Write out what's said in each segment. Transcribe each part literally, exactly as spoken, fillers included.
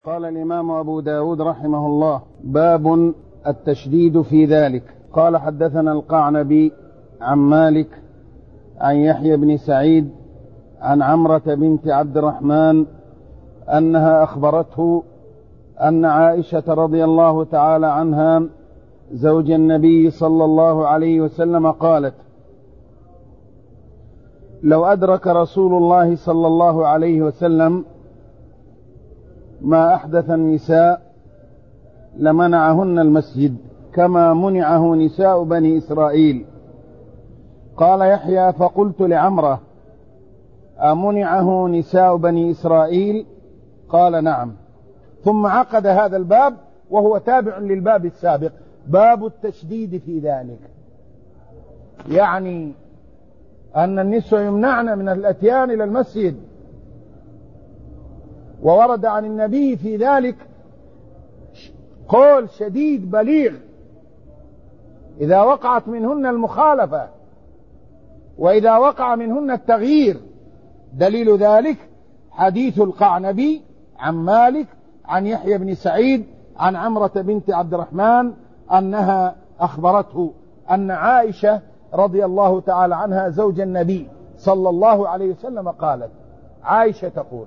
قال الإمام أبو داود رحمه الله: باب التشديد في ذلك. قال: حدثنا القعنبي عن مالك عن يحيى بن سعيد عن عمرة بنت عبد الرحمن أنها أخبرته أن عائشة رضي الله تعالى عنها زوج النبي صلى الله عليه وسلم قالت: لو أدرك رسول الله صلى الله عليه وسلم ما أحدث النساء لمنعهن المسجد كما منعه نساء بني إسرائيل. قال يحيى: فقلت لعمرة: أمنعه نساء بني إسرائيل؟ قال: نعم. ثم عقد هذا الباب وهو تابع للباب السابق، باب التشديد في ذلك، يعني أن النساء يمنعن من الأتيان إلى المسجد. وورد عن النبي في ذلك قول شديد بليغ إذا وقعت منهن المخالفة وإذا وقع منهن التغيير. دليل ذلك حديث القعنبي عن مالك عن يحيى بن سعيد عن عمرة بنت عبد الرحمن أنها أخبرته أن عائشة رضي الله تعالى عنها زوج النبي صلى الله عليه وسلم قالت: عائشة تقول: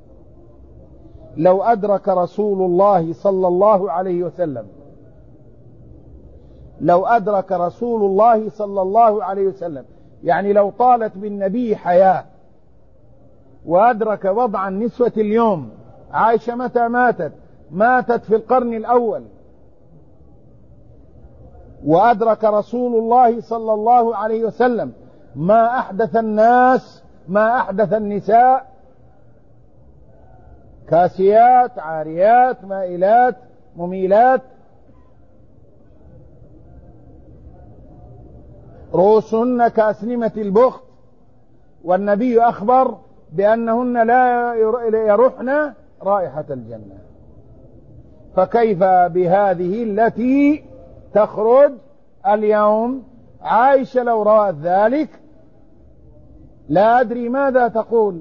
لو أدرك رسول الله صلى الله عليه وسلم لو أدرك رسول الله صلى الله عليه وسلم يعني لو طالت بالنبي حياة وأدرك وضع النسوة اليوم. عائشة متى ماتت؟ ماتت في القرن الأول. وأدرك رسول الله صلى الله عليه وسلم ما أحدث الناس ما أحدث النساء: كاسيات، عاريات، مائلات، مميلات، رؤوسهن كأسنمة البخت. والنبي أخبر بأنهن لا يرحن رائحة الجنة. فكيف بهذه التي تخرج اليوم؟ عائشة لو رأت ذلك لا أدري ماذا تقول.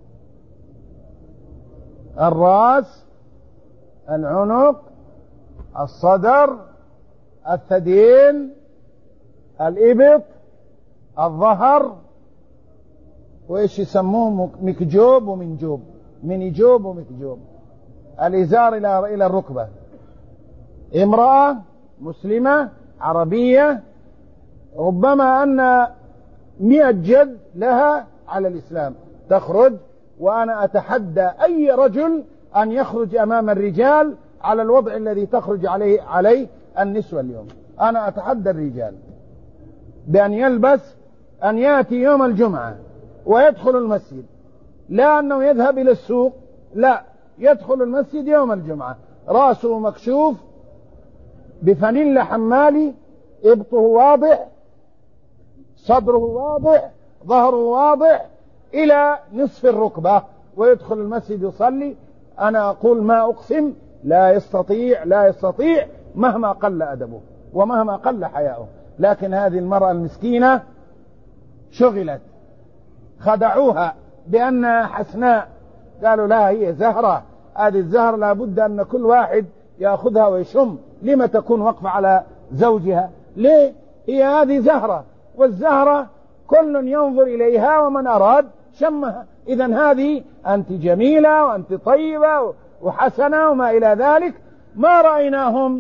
الرأس، العنق، الصدر، الثديين، الإبط، الظهر، وإيش يسموه مكجوب ومنجوب، منجوب ومكجوب، الإزار إلى إلى الركبة. امرأة مسلمة عربية ربما أن مئة جد لها على الإسلام تخرج، وأنا أتحدى أي رجل أن يخرج أمام الرجال على الوضع الذي تخرج عليه عليه النسوة اليوم. أنا أتحدى الرجال بأن يلبس أن يأتي يوم الجمعة ويدخل المسجد، لا أنه يذهب إلى السوق، لا، يدخل المسجد يوم الجمعة رأسه مكشوف بفانيلا حمالي، إبطه واضح، صدره واضح، ظهره واضح إلى نصف الركبة، ويدخل المسجد يصلي. أنا أقول ما أقسم لا يستطيع لا يستطيع مهما قل أدبه ومهما قل حياؤه. لكن هذه المرأة المسكينة شغلت، خدعوها بأنها حسناء، قالوا لا هي زهرة، هذه الزهرة لابد أن كل واحد يأخذها ويشم. لما تكون وقفة على زوجها؟ ليه؟ هي هذه زهرة، والزهرة كل ينظر إليها ومن أراد شمها. إذن هذه أنت جميلة وأنت طيبة وحسنة وما إلى ذلك. ما رأيناهم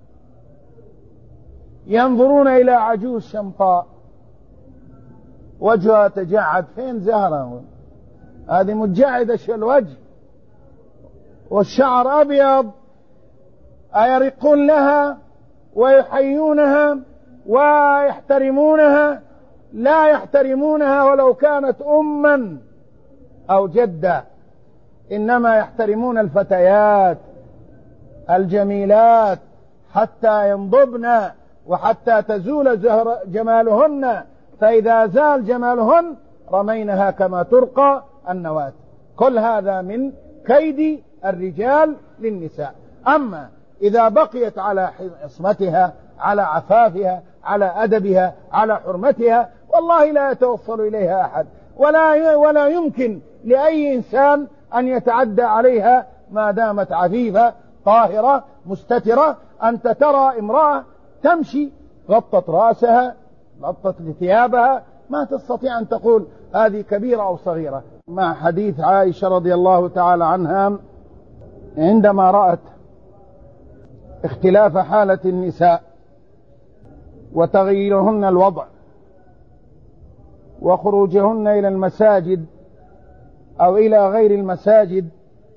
ينظرون إلى عجوز شمطاء وجهها تجعد. فين زهرة؟ هذه متجعدة الوجه والشعر أبيض. أيرقون لها ويحيونها ويحترمونها؟ لا يحترمونها ولو كانت أما أو جدة، إنما يحترمون الفتيات الجميلات حتى ينضبن وحتى تزول جمالهن، فإذا زال جمالهن رمينها كما ترقى النواة. كل هذا من كيد الرجال للنساء. أما إذا بقيت على عصمتها، على عفافها، على أدبها، على حرمتها، والله لا يتوصل إليها أحد، ولا ولا يمكن لأي إنسان أن يتعدى عليها ما دامت عفيفة طاهرة مستترة. أنت ترى امرأة تمشي غطت رأسها غطت ثيابها، ما تستطيع أن تقول هذه كبيرة أو صغيرة. مع حديث عائشة رضي الله تعالى عنها عندما رأت اختلاف حالة النساء وتغييرهن الوضع وخروجهن إلى المساجد أو إلى غير المساجد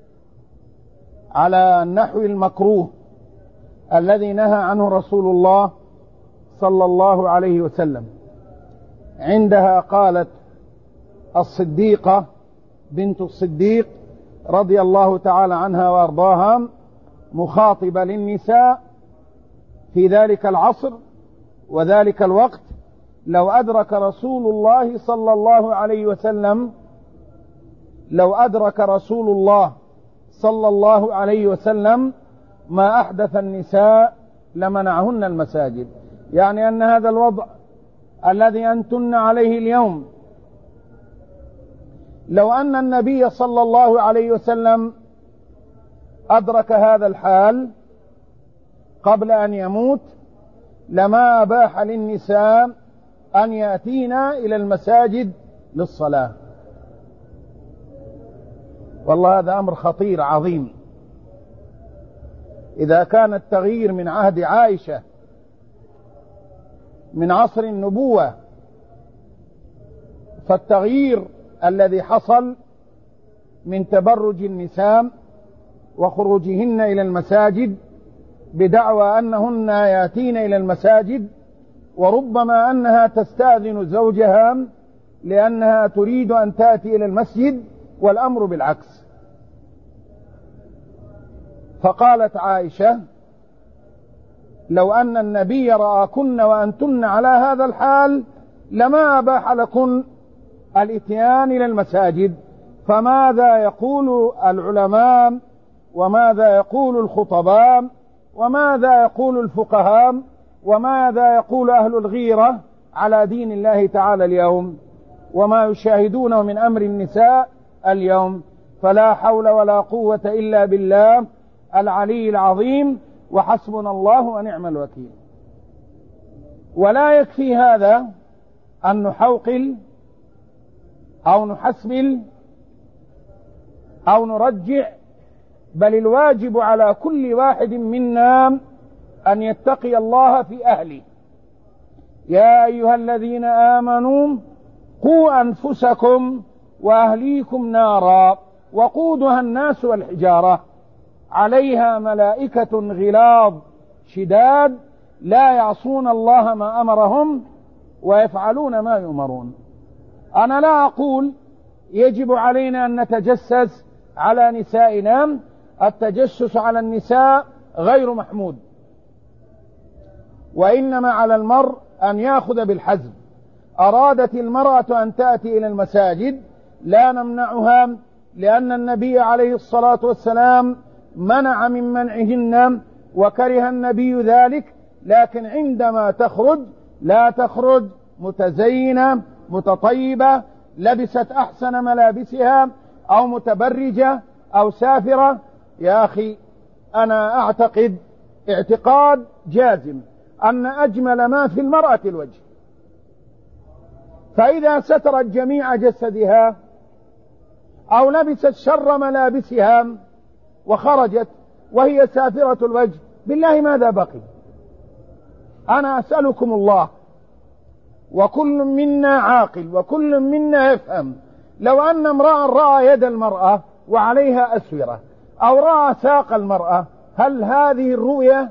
على النحو المكروه الذي نهى عنه رسول الله صلى الله عليه وسلم، عندها قالت الصديقة بنت الصديق رضي الله تعالى عنها وأرضاها مخاطبة للنساء في ذلك العصر وذلك الوقت: لو أدرك رسول الله صلى الله عليه وسلم لو أدرك رسول الله صلى الله عليه وسلم ما أحدث النساء لمنعهن المساجد. يعني أن هذا الوضع الذي أنتن عليه اليوم لو أن النبي صلى الله عليه وسلم أدرك هذا الحال قبل أن يموت لما أباح للنساء أن يأتينا إلى المساجد للصلاة. والله هذا أمر خطير عظيم. إذا كان التغيير من عهد عائشة من عصر النبوة، فالتغيير الذي حصل من تبرج النساء وخروجهن إلى المساجد بدعوى أنهن يأتين إلى المساجد، وربما أنها تستأذن زوجها لأنها تريد أن تأتي إلى المسجد، والأمر بالعكس. فقالت عائشة: لو أن النبي رآكن وأنتن على هذا الحال لما أباح لكن الإتيان إلى المساجد. فماذا يقول العلماء وماذا يقول الخطباء وماذا يقول الفقهاء وماذا يقول أهل الغيرة على دين الله تعالى اليوم وما يشاهدونه من أمر النساء اليوم؟ فلا حول ولا قوة إلا بالله العلي العظيم، وحسبنا الله ونعم الوكيل. ولا يكفي هذا أن نحوقل أو نحسبل أو نرجع، بل الواجب على كل واحد منا أن يتقي الله في أهله. يا أيها الذين آمنوا قوا أنفسكم وأهليكم نارا وقودها الناس والحجارة عليها ملائكة غلاظ شداد لا يعصون الله ما أمرهم ويفعلون ما يؤمرون. أنا لا أقول يجب علينا أن نتجسس على نسائنا، التجسس على النساء غير محمود، وإنما على المرء أن يأخذ بالحزم. أرادت المرأة أن تأتي إلى المساجد لا نمنعها، لأن النبي عليه الصلاة والسلام منع من منعهن وكره النبي ذلك، لكن عندما تخرج لا تخرج متزينة متطيبة لبست أحسن ملابسها أو متبرجة أو سافرة. يا أخي أنا أعتقد اعتقاد جازم أن أجمل ما في المرأة الوجه، فإذا سترت جميع جسدها أو لبست شر ملابسها وخرجت وهي سافرة الوجه، بالله ماذا بقي؟ أنا أسألكم الله، وكل منا عاقل وكل منا يفهم، لو أن امرأ رأى يد المرأة وعليها أسورة أو رأى ساق المرأة، هل هذه الرؤية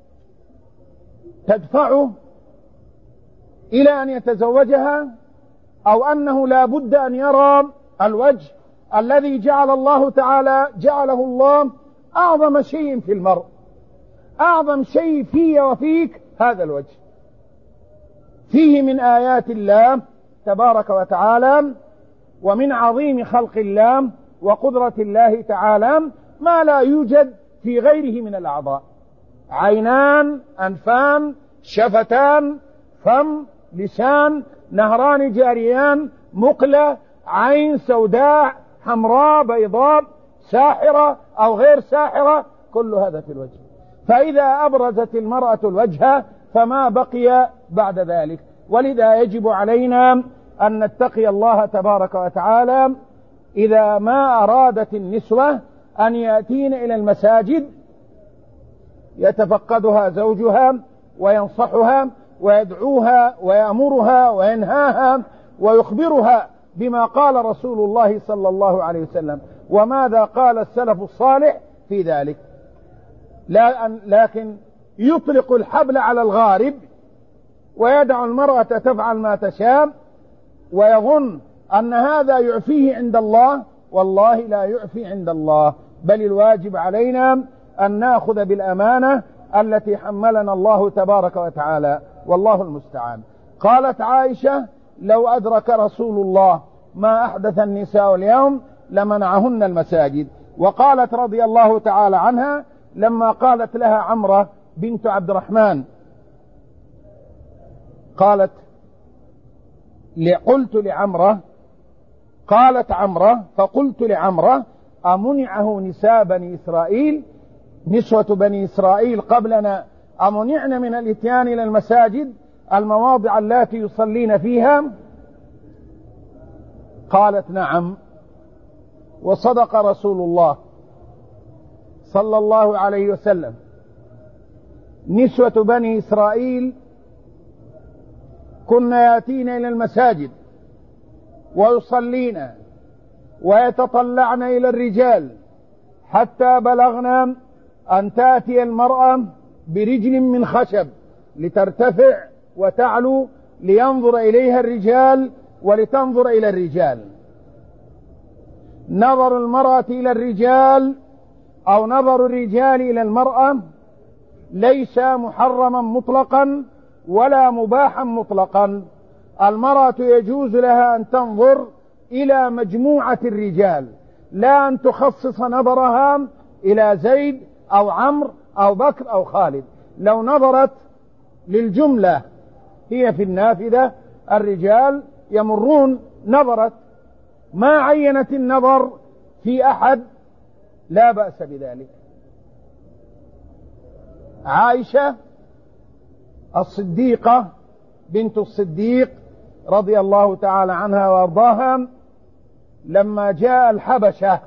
تدفعه إلى أن يتزوجها؟ أو أنه لا بد أن يرى الوجه الذي جعل الله تعالى جعله الله أعظم شيء في المرء، أعظم شيء في وفيك هذا الوجه، فيه من آيات الله تبارك وتعالى ومن عظيم خلق الله وقدرة الله تعالى ما لا يوجد في غيره من الأعضاء: عينان، أنفان، شفتان، فم، لسان، نهران جاريان، مقلة، عين سوداء حمراء بيضاء، ساحرة أو غير ساحرة، كل هذا في الوجه. فإذا أبرزت المرأة الوجه فما بقي بعد ذلك. ولذا يجب علينا أن نتقي الله تبارك وتعالى إذا ما أرادت النسوة أن يأتين إلى المساجد يتفقدها زوجها وينصحها ويدعوها ويأمرها وينهاها ويخبرها بما قال رسول الله صلى الله عليه وسلم وماذا قال السلف الصالح في ذلك. لكن يطلق الحبل على الغارب ويدع المرأة تفعل ما تشاء ويظن أن هذا يعفيه عند الله، والله لا يعفي عند الله، بل الواجب علينا أن نأخذ بالأمانة التي حملنا الله تبارك وتعالى، والله المستعان. قالت عائشة: لو أدرك رسول الله ما أحدث النساء اليوم لمنعهن المساجد. وقالت رضي الله تعالى عنها لما قالت لها عمرة بنت عبد الرحمن، قالت قلت لعمرة قالت عمرة فقلت لعمرة: أمنعه نساء بني إسرائيل، نسوة بني إسرائيل قبلنا أمنعن من الاتيان إلى المساجد المواضع التي يصلين فيها؟ قالت: نعم. وصدق رسول الله صلى الله عليه وسلم. نسوة بني إسرائيل كن يأتين إلى المساجد ويصلين ويتطلعن إلى الرجال حتى بلغنا أن تأتي المرأة برجل من خشب لترتفع وتعلو لينظر إليها الرجال ولتنظر إلى الرجال. نظر المرأة إلى الرجال أو نظر الرجال إلى المرأة ليس محرما مطلقا ولا مباحا مطلقا. المرأة يجوز لها أن تنظر إلى مجموعة الرجال، لا أن تخصص نظرها إلى زيد أو عمرو أو بكر أو خالد. لو نظرت للجملة هي في النافذة الرجال يمرون، نظرت ما عينت النظر في أحد لا بأس بذلك. عائشة الصديقة بنت الصديق رضي الله تعالى عنها وارضاها لما جاء الحبشة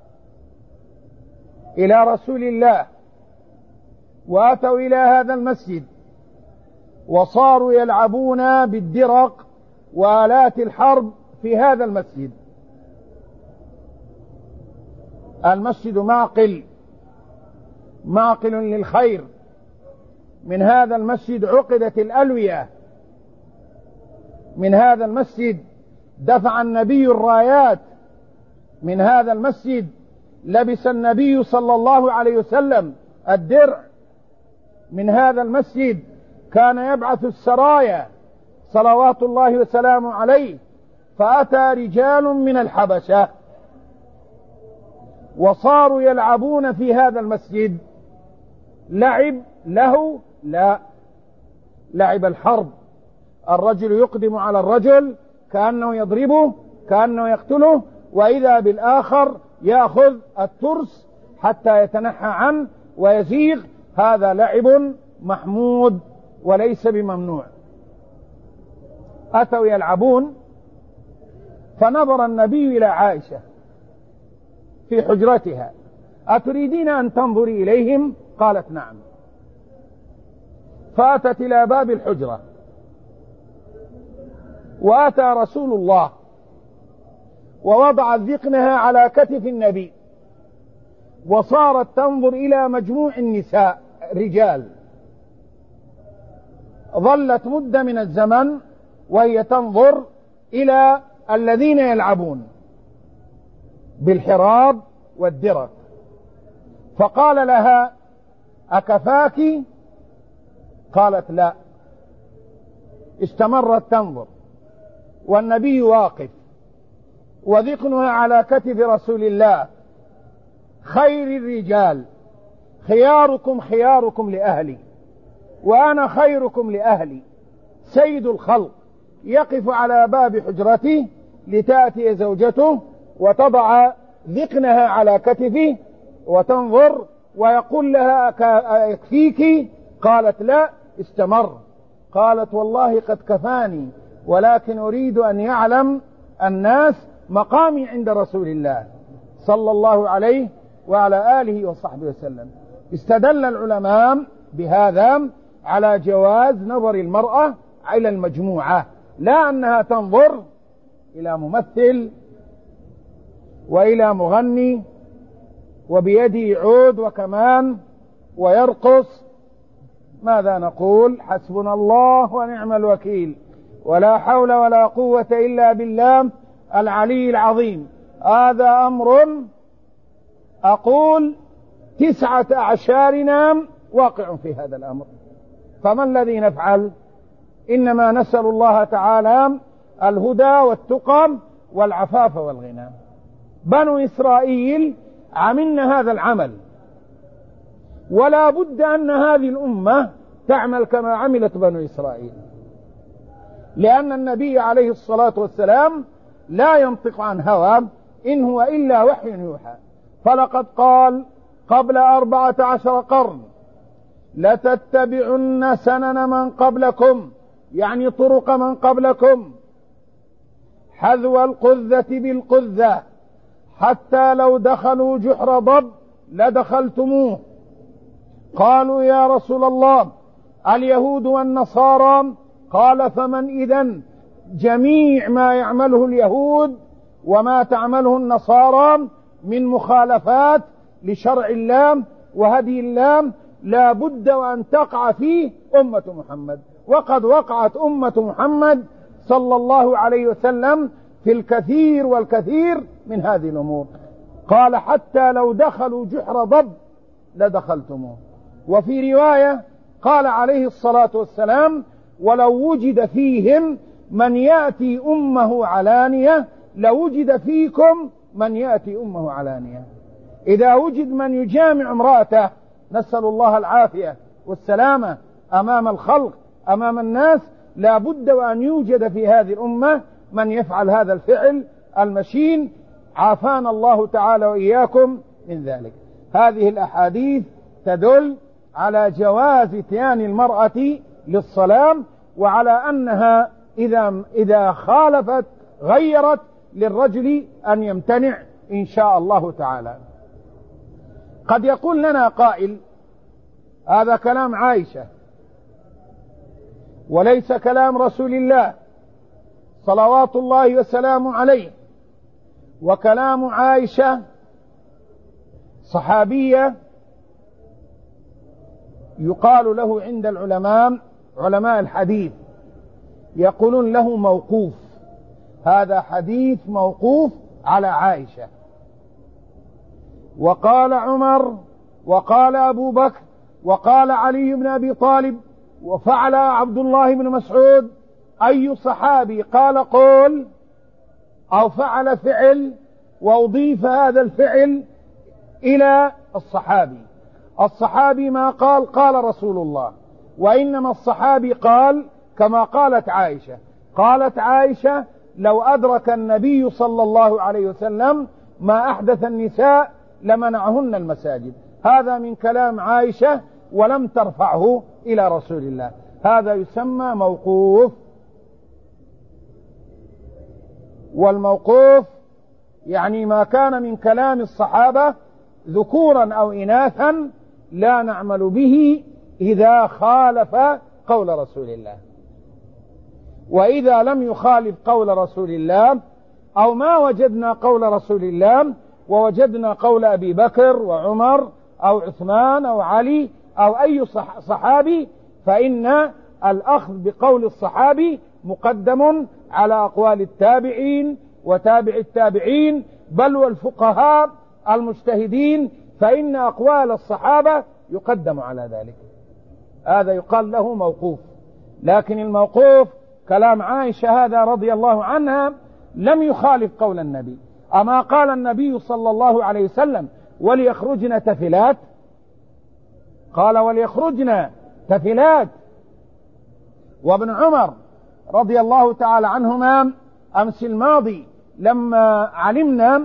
إلى رسول الله وأتوا إلى هذا المسجد وصاروا يلعبون بالدرق وآلات الحرب في هذا المسجد. المسجد معقل معقل للخير. من هذا المسجد عقدت الألوية، من هذا المسجد دفع النبي الرايات، من هذا المسجد لبس النبي صلى الله عليه وسلم الدرع، من هذا المسجد كان يبعث السرايا صلوات الله وسلامه عليه. فأتى رجال من الحبشة وصاروا يلعبون في هذا المسجد. لعب له؟ لا، لعب الحرب. الرجل يقدم على الرجل كأنه يضربه كأنه يقتله، وإذا بالآخر يأخذ الترس حتى يتنحى عنه ويزيغ. هذا لعب محمود وليس بممنوع. أتوا يلعبون فنظر النبي إلى عائشة في حجرتها: أتريدين أن تنظري إليهم؟ قالت: نعم. فأتت إلى باب الحجرة وأتى رسول الله ووضعت ذقنها على كتف النبي وصارت تنظر إلى مجموع النساء رجال. ظلت مدة من الزمن وهي تنظر إلى الذين يلعبون بالحراب والدرق. فقال لها: أكفاك؟ قالت: لا. استمرت تنظر والنبي واقف وذقنها على كتف رسول الله. خير الرجال خياركم خياركم لأهلي وأنا خيركم لأهلي. سيد الخلق يقف على باب حجرته لتأتي زوجته وتضع ذقنها على كتفه وتنظر ويقول لها يكفيك؟ قالت لا، استمر. قالت والله قد كفاني، ولكن أريد أن يعلم الناس مقامي عند رسول الله صلى الله عليه وعلى آله وصحبه وسلم. استدل العلماء بهذا على جواز نظر المرأة إلى المجموعة، لا أنها تنظر إلى ممثل وإلى مغني وبيده عود وكمان ويرقص. ماذا نقول؟ حسبنا الله ونعم الوكيل، ولا حول ولا قوة إلا بالله العلي العظيم. هذا أمر أقول تسعة أعشارنا واقع في هذا الأمر، فما الذي نفعل؟ إنما نسأل الله تعالى الهدى والتقى والعفاف والغنى. بنو إسرائيل عملنا هذا العمل، ولا بد أن هذه الأمة تعمل كما عملت بنو إسرائيل، لأن النبي عليه الصلاة والسلام لا ينطق عن هوى، إن هو إلا وحي يوحى. فلقد قال قبل أربعة عشر قرن لتتبعن سنن من قبلكم، يعني طرق من قبلكم، حذو القذة بالقذة، حتى لو دخلوا جحر ضب لدخلتموه. قالوا يا رسول الله اليهود والنصارى؟ قال فمن إذن؟ جميع ما يعمله اليهود وما تعمله النصارى من مخالفات لشرع الله وهدي الله لا بد وأن تقع فيه أمة محمد، وقد وقعت أمة محمد صلى الله عليه وسلم في الكثير والكثير من هذه الأمور. قال حتى لو دخلوا جحر ضب لدخلتموه. وفي رواية قال عليه الصلاة والسلام ولو وجد فيهم من يأتي أمه علانية لوجد فيكم من يأتي أمه علانية. إذا وجد من يجامع امرأته، نسأل الله العافية والسلامة، أمام الخلق أمام الناس، لا بد وأن يوجد في هذه الأمة من يفعل هذا الفعل المشين، عافانا الله تعالى وإياكم من ذلك. هذه الأحاديث تدل على جواز اتيان المرأة للصلاة، وعلى أنها إذا, إذا خالفت غيرت للرجل أن يمتنع إن شاء الله تعالى. قد يقول لنا قائل هذا كلام عائشة وليس كلام رسول الله صلوات الله وسلامه عليه، وكلام عائشة صحابية يقال له عند العلماء علماء الحديث يقولون له موقوف، هذا حديث موقوف على عائشة. وقال عمر وقال أبو بكر وقال علي بن أبي طالب وفعل عبد الله بن مسعود. أي صحابي قال قول أو فعل فعل وأضيف هذا الفعل إلى الصحابي؟ الصحابي ما قال قال رسول الله، وإنما الصحابي قال كما قالت عائشة. قالت عائشة لو أدرك النبي صلى الله عليه وسلم ما أحدث النساء لمنعهن المساجد. هذا من كلام عائشة ولم ترفعه إلى رسول الله، هذا يسمى موقوف. والموقوف يعني ما كان من كلام الصحابة ذكورا أو إناثا لا نعمل به إذا خالف قول رسول الله. وإذا لم يخالف قول رسول الله أو ما وجدنا قول رسول الله ووجدنا قول أبي بكر وعمر أو عثمان أو علي أو أي صحابي، فإن الأخذ بقول الصحابي مقدم على أقوال التابعين وتابع التابعين بل والفقهاء المجتهدين، فإن أقوال الصحابة يقدم على ذلك. هذا يقال له موقوف. لكن الموقوف كلام عائشة هذا رضي الله عنها لم يخالف قول النبي. أما قال النبي صلى الله عليه وسلم وليخرجن تفلات؟ قال وليخرجن تفلات. وابن عمر رضي الله تعالى عنهما أمس الماضي لما علمنا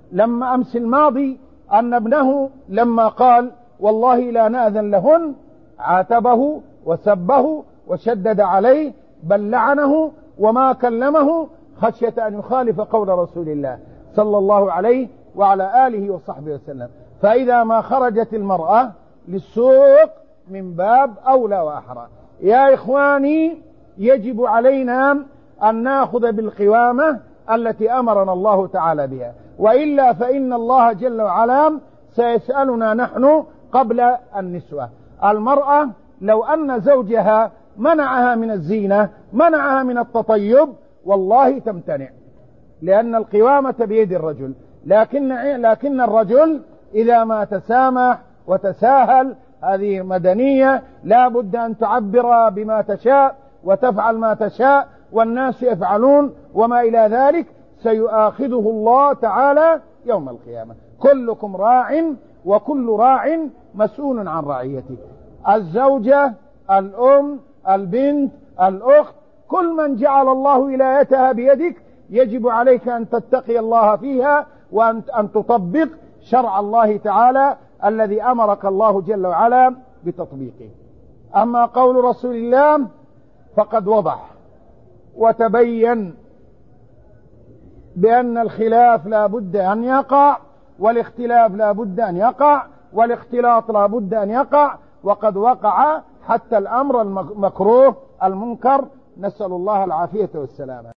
لما أمس الماضي أن ابنه لما قال والله لا نأذن لهن عاتبه وسبه وشدد عليه بل لعنه وما كلمه خشية أن يخالف قول رسول الله صلى الله عليه وعلى آله وصحبه وسلم. فإذا ما خرجت المرأة للسوق من باب أولى وأحرى. يا إخواني يجب علينا أن نأخذ بالقوامة التي أمرنا الله تعالى بها، وإلا فإن الله جل وعلا سيسألنا نحن قبل النسوة. المرأة لو أن زوجها منعها من الزينة منعها من التطيب والله تمتنع، لأن القوامة بيد الرجل. لكن لكن الرجل إذا ما تسامح وتساهل هذه مدنية، لا بد أن تعبر بما تشاء وتفعل ما تشاء والناس يفعلون وما إلى ذلك، سيؤاخذه الله تعالى يوم القيامة. كلكم راع وكل راع مسؤول عن رعيته. الزوجة، الأم، البنت، الأخت، كل من جعل الله ولايتها بيدك يجب عليك أن تتقي الله فيها وأن تطبق شرع الله تعالى الذي أمرك الله جل وعلا بتطبيقه. أما قول رسول الله فقد وضح وتبين بأن الخلاف لا بد أن يقع، والاختلاف لا بد أن يقع، والاختلاط لا بد أن يقع، وقد وقع حتى الأمر المكروه المنكر، نسأل الله العافية والسلامة.